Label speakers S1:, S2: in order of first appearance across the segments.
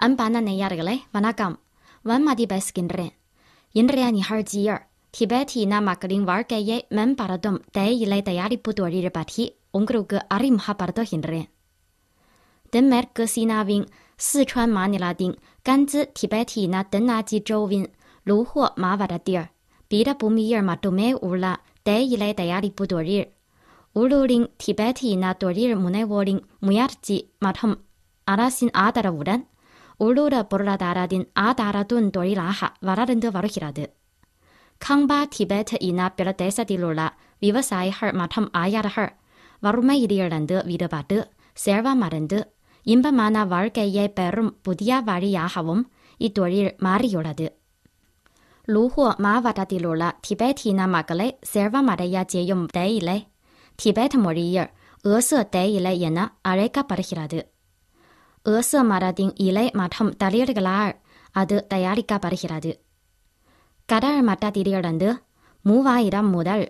S1: அன்பான நேயர்களே வணக்கம். வன்மதி பேசுகின்றேன். இன்றைய நிகழ்ச்சியில் திபெத்தின மக்களின் வாழ்க்கையை மேம்படுத்தும் தேயிலை தயாரிப்பு தொழில் பற்றி உங்களுக்கு அறிமுகப்படுத்துகின்றேன். தென்மேற்கு சீனாவின் சிச்சுவான் மாநிலத்தின் கன்சி திபெத்தின தென்னாட்சி州வின் லுஹுவோ மாவட்டத்தில் பீடபூமியில் மட்டுமே உள்ள தேயிலை தயாரிப்பு தொழில் உள்ளூரின் திபெத்தின தொழில் முனைவோரின் முயற்சி மற்றும் அரசின் ஆதரவுடன் உள்ளூர் பொருளாதாரத்தின் ஆதாரத்துவம் தொழிலாக வளர்ந்து வருகிறது. காம்பா திபெத் இன பிரதேசத்திலுள்ள விவசாயிகள் மற்றும் ஆயர்கள் வறுமையிலிருந்து விடுபட்டு செல்வமடைந்து இன்பமான வாழ்க்கையை பெறும் புதிய வழியாகவும் இத்தொழில் மாறியுள்ளது. லுஹுவோ மாவட்டத்திலுள்ள திபெத்தின மக்களை செல்வமடைய செய்யும் தேயிலை திபெத் மொழியில் ஏசு தேயிலை என அழைக்கப்படுகிறது. ஏசு மரத்தின் இலை மற்றும் தளிர்களால் அது தயாரிக்கப்படுகிறது. கடல் மட்டத்திலிருந்து 3000 முதல்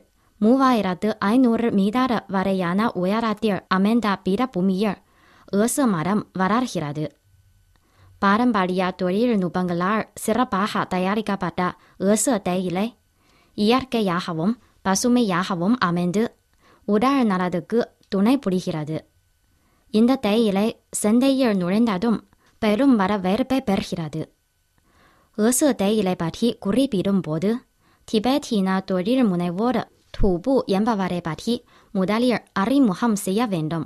S1: 3500 மீட்டர் வரையான உயரத்தில் அமைந்த பீடபூமியில் ஏசு மரம் வளர்கிறது. பாரம்பரிய தொழில்நுட்பங்களால் சிறப்பாக தயாரிக்கப்பட்ட ஏசு தேயிலை இயற்கையாகவும் பசுமையாகவும் அமைந்து உடல் நலத்துக்கு துணை புரிகிறது. இந்த தேயிலை சந்தையில் நுழைந்ததும் பெரும் வரவேற்பை பெறுகிறது. ஏசு தேயிலை பற்றி குறிப்பிடும் போது திபெத்தின தொழில் முனைவோர் துபு என்பவரை பற்றி முதலில் அறிமுகம் செய்ய வேண்டும்.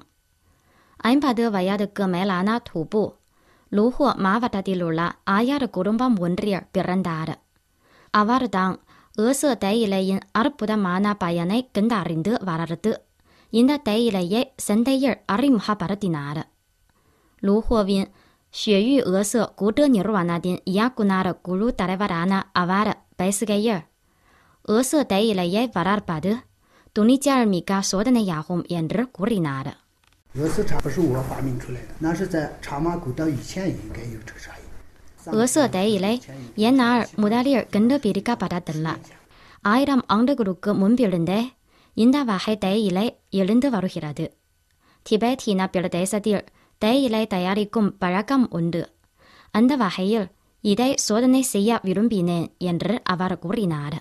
S1: 50 வயதுக்கு மேலான துபு லுஹுவோ மாவட்டத்திலுள்ள ஆயர் குடும்பம் ஒன்றில் பிறந்தார். அவர்தான் ஏசு தேயிலையின் அற்புதமான பயனை கண்டறிந்து வளர்த்து இந்த தேயிலையை சந்தையில் அறிமுகப்படுத்தினார். லுஹுவோவின் ஷேயு ஏசு கூட்டு நிறுவனத்தின் இயக்குனர் குழு தலைவரான அவர் பேசுகையில், ஏசு தேயிலையை வளர்ப்பது துணிச்சல் மிக்க சோதனையாகும் என்று கூறினார்.
S2: 俄式茶不是我发明出来的，那是在茶马古道以前应该有这个茶叶。
S1: ஏசு தேயிலை என்னால் முதலில் கண்டுபிடிக்கப்பட்டதில்லை. 1000 ஆண்டுகளுக்கு முன்பிருந்தே இந்த வகை தேயிலை எழுந்து வருகிறது. திபெத்தின பிரதேசத்தில் தேயிலை தயாரிக்கும் பழக்கம் உண்டு. அந்த வகையில் இதை சோதனை செய்ய விரும்பினேன் என்று அவர் கூறினார்.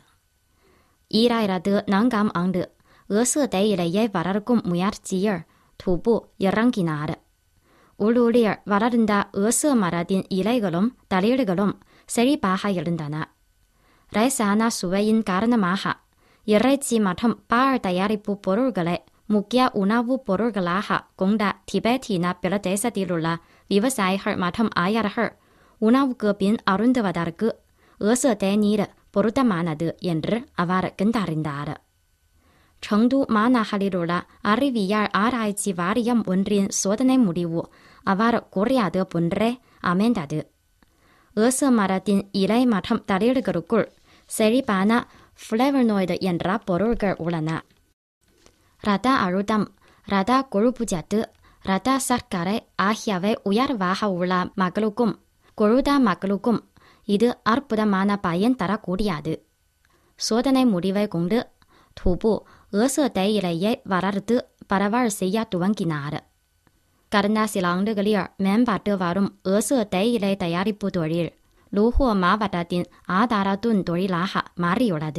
S1: 2004ஆம் ஆண்டு ஏசு தேயிலையை வளர்க்கும் முயற்சியில் துபு இறங்கினார். உள்ளூரில் வளர்ந்த ஏசு மரத்தின் இலைகளும் தளிர்களும் செழிப்பாக இருந்தன. லேசான சுவையின் காரணமாக இறைச்சி மற்றும் பால் தயாரிப்பு பொருட்களை முக்கிய உணவுப் பொருட்களாக கொண்ட திபெத்தின பிரதேசத்திலுள்ள விவசாயிகள் மற்றும் ஆயர்கள் உணவுக்கு பின் அருந்துவதற்கு ஏசு தேநீர் பொருத்தமானது என்று அவர் கண்டறிந்தார். செங்டு மாநகரிலுள்ள அறிவியல் ஆராய்ச்சி வாரியம் ஒன்றின் சோதனை முடிவு அவர் கூறியது போன்றே அமைந்தது. ஏசு மரத்தின் இலை மற்றும் தளிர்களுக்குள் செழிப்பான ஃப்ளேவனாய்டு என்ற பொருட்கள் உள்ளன. இரத்த அழுத்தம், இரத்த கொழுப்புச்சத்து, இரத்த சர்க்கரை ஆகியவை உயர்வாக உள்ள மக்களுக்கும் கொழுத்த மக்களுக்கும் இது அற்புதமான பயன் தரக்கூடியது. சோதனை முடிவை கொண்டு துபு ஏசு தேயிலையை வளர்த்து பரவல் செய்ய துவங்கினார். கடந்த சில ஆண்டுகளில் மேம்பட்டு வரும் ஏசு தேயிலை தயாரிப்பு தொழில் லுஹுவோ மாவட்டத்தின் ஆதாரத்துவம் தொழிலாக மாறியுள்ளது.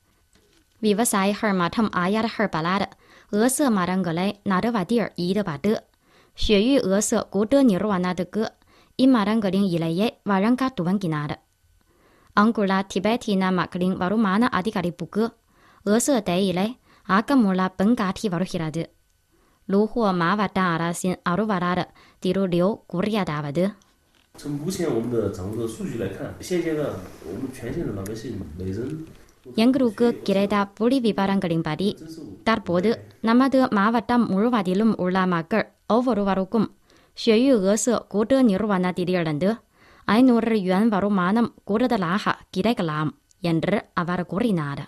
S1: விவசாயிகள் மற்றும் ஆயர்கள் பலர் ஏசு மரங்களை நடுவதில் ஈடுபட்டு ஷேயு ஏசு கூட்டு நிறுவனத்துக்கு இம்மரங்களின் இலையை வழங்க துவங்கினார். அங்குள்ள திபெத்தின மக்களின் வருமான அதிகரிப்புக்கு ஏசு தேயிலை ஆக்கமுள்ள பங்காற்றி வருகிறது. லுஹுவோ மாவட்ட அரசின் அலுவலர் திரு லியூ கூறியதாவது,
S3: 从目前我们的掌握的数据来看，现阶段我们全县的老百姓每人
S1: எங்களுக்கு கிடைத்த புள்ளி விவரங்களின்படி தற்போது நமது மாவட்டம் முழுவதிலும் உள்ள மக்கள் ஒவ்வொருவருக்கும் ஷேயு ஏசு கூட்டு நிறுவனத்திலிருந்து 500 யுவான் வருமானம் கூடுதலாக கிடைக்கலாம் என்று அவர் கூறினார்.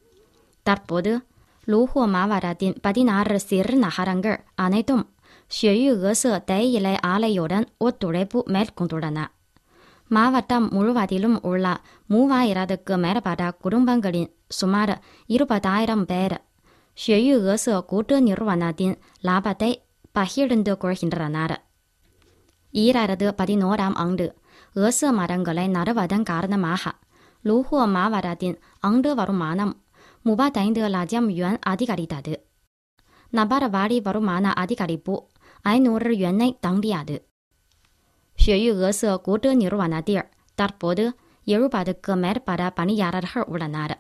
S1: தற்போது லுஹுவோ மாவட்டத்தின் 16 சிறு நகரங்கள் அனைத்தும் ஷேயு ஏசு தேயிலை ஆலையுடன் ஒத்துழைப்பு மேற்கொண்டுள்ளன. மாவட்டம் முழுவதிலும் உள்ள 3000க்கு மேற்பட்ட குடும்பங்களின் சுமார் 20,000 பேர் ஷேயு ஏசு கூட்டு நிறுவனத்தின் லாபத்தை பகிர்ந்து கொள்கின்றனர். ඊරාරද 14ാം ആണ്ട് ഏസ് മരങ്ങളെ നടവതൻ കാരണமாக லூஹுவ மாவட்டத்தின் ஆண்டு வருமானம் 35 லட்சம் yuan அதிகரித்தது. நபர் வாரி வருமான அதிகரிப்பு 500 yuan-ஐ தாண்டியது. 雪域俄色கூட்டு நிறுவனத்தில் தற்போது 70க்கு மேற்பட்ட பணியாளர்கள் உள்ளனர்.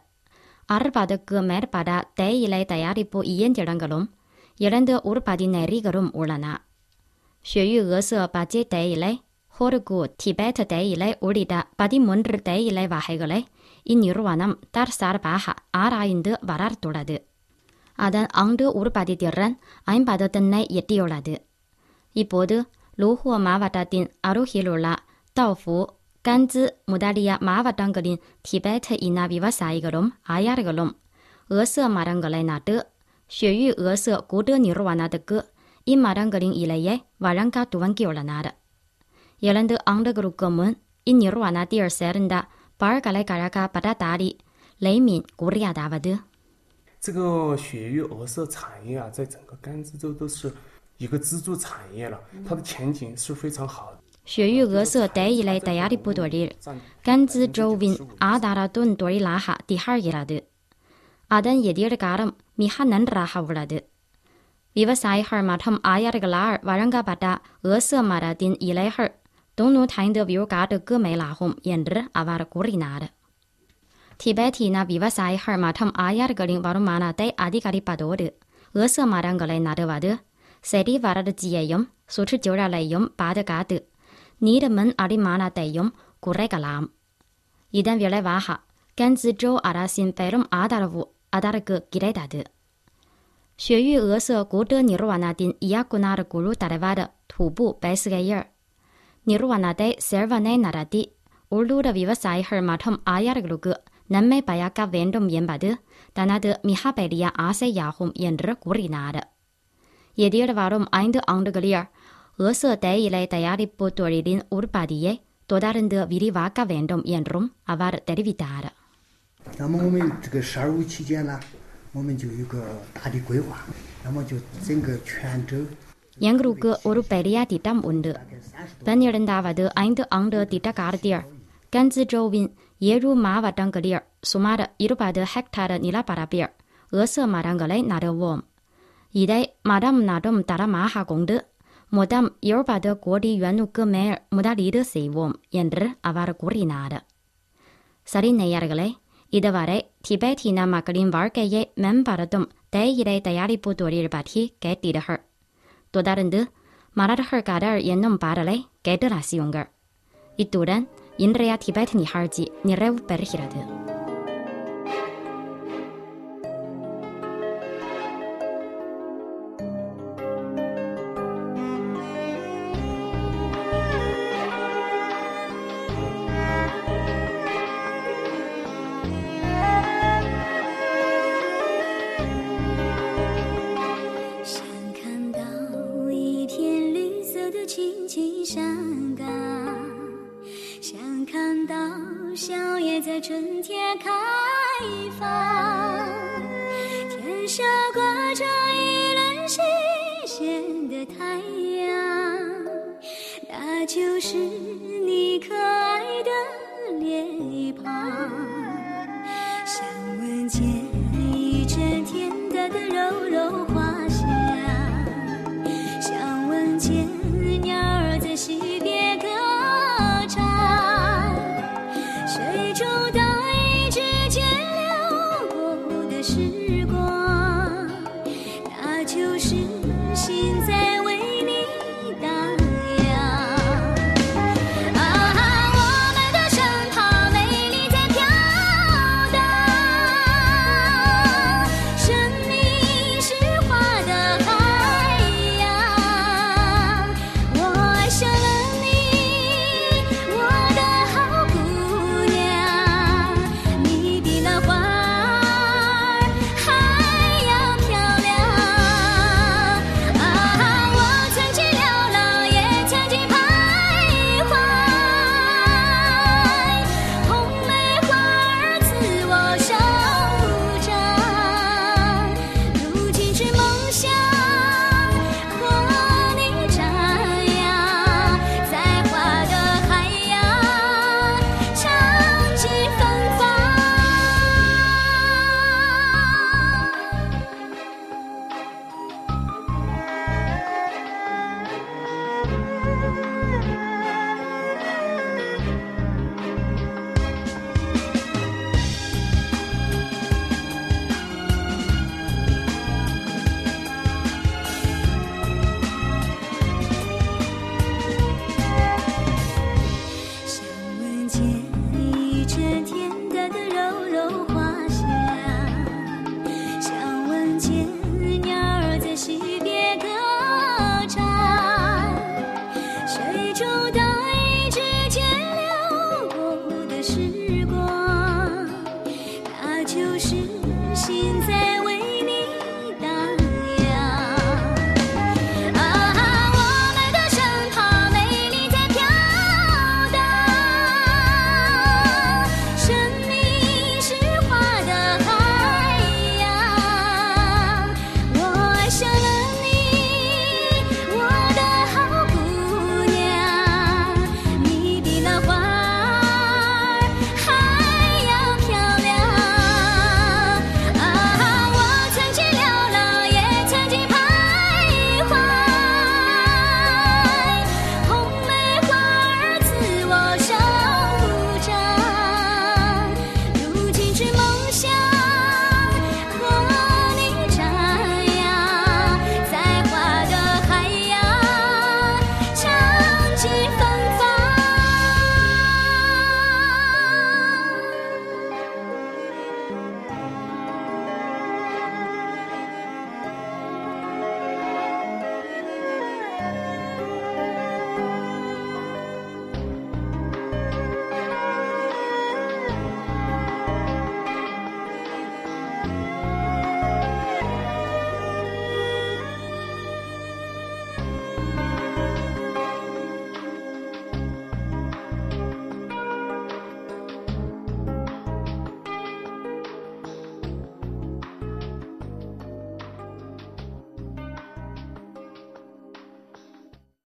S1: 60க்கு மேற்பட்ட தேயிலை தயாரிப்பு இயந்திரங்களும் 2 உற்பத்தி நெறிகளும் உள்ளன. 雪域俄色பச்சை தேயிலை, ஹோருக்கு, டிபெட் தேயிலை உள்ளிட்ட 13 தேயிலை வகைகளை இந்நிறுவனம் தற்சார்பாக ஆராய்ந்து வளர்த்துள்ளது. அதன் ஆண்டு உற்பத்தி திறன் 50 டன்னை எட்டியுள்ளது. இப்போது லூஹுவ மாவட்டத்தின் அருகிலுள்ள தௌஃபு, கன்சி முதலிய மாவட்டங்களின் டிபெட் இன விவசாயிகளும் ஆயர்களும் ஏசு மரங்களை நட்டு 雪域俄色கூட்டு நிறுவனத்துக்கு இம்மரங்களின் இலையை வழங்க துவங்கியுள்ளனர். 2 ஆண்டுகளுக்கு முன் இந்நிறுவனத்தில் சேர்ந்த பல்கலைக்கழக பட்டதாரி லைமின் கூறியதாவது,
S4: 这个雪域俄色产业啊，在整个甘孜州都是一个支柱产业了，它的前景是非常好的。
S1: 雪域俄色தேயிலை தயாரிப்பு தொழில் கன்சி ஜோவின் ஆதாரத்துவ தொழிலாக திகழ்கிறது. அதன் எதிர்காலம் மிக நன்றாக உள்ளது. விவசாயிகள் மற்றும் ஆயர்களால் வழங்கப்பட்ட ஏசு மரத்தின் இலைகள் 95 விழுக்காட்டுக்கு மேலாகும் என்று அவர் கூறினார். டிபெட்டின விவசாயிகள் மற்றும் ஆயர்களின் வருமானத்தை அதிகரிப்பதோடு ஏசு மரங்களை நடுவது செடி வறட்சியையும் சுற்றுச்சூழலையும் பாதுகாத்து நீர்மின் அடிமானத்தையும் குறைக்கலாம். இதன் விளைவாக கன்சி ஜோ அரசின் பெரும் ஆதரவு அதற்கு கிடைத்தது. 雪域俄色கூட்டு நிறுவனத்தின் இயக்குனர் குழு தலைவர் துபு பேசுகையில், நிறுவனத்தை செல்வனை நடத்தி உள்ளூர் விவசாயிகள் மற்றும் ஆயர்களுக்கு நன்மை பயக்க வேண்டும் என்பது தனது மிகப்பெரிய ஆசையாகும் என்று கூறினார். எதிர்வரும் 5 ஆண்டுகளில் ஏசு தேயிலை தயாரிப்பு தொழிலின் உற்பத்தியை தொடர்ந்து விரிவாக்க வேண்டும் என்றும் அவர் தெரிவித்தார்.
S2: 那么我们这个12期间呢，我们就有个大的规划，那么就整个泉州
S1: எங்களுக்கு ஒரு பெரிய திட்டம் உண்டு. 12வது 5 ஆண்டு திட்ட காலத்தில் கன்சி ஜோவின் 7 மாவட்டங்களில் சுமார் 20 ஹெக்டேர் நிலப்பரப்பில் ஏசு மரங்களை நடுவோம். இதை மரம் நடும் தரமாக கொண்டு மொத்தம் 70 கோடி yuan-க்கு மேல் முதலீடு செய்வோம் என்று அவர் கூறினார். சரி நேயர்களே, இதுவரை டிபெட்டின மக்களின் வாழ்க்கையை மேம்படுத்தும் தேயிலை தயாரிப்பு தொழில் பற்றி கேட்டீர்கள். தொடர்ந்து மலர்கள் கடல் என்னும் பாடலை கேட்டு ரசியுங்கள். இத்துடன் இன்றைய டிபெட் நிகழ்ச்சி நிறைவு பெறுகிறது.
S5: 在春天开放，天上挂着一轮新鲜的太阳，那就是你可爱的脸庞。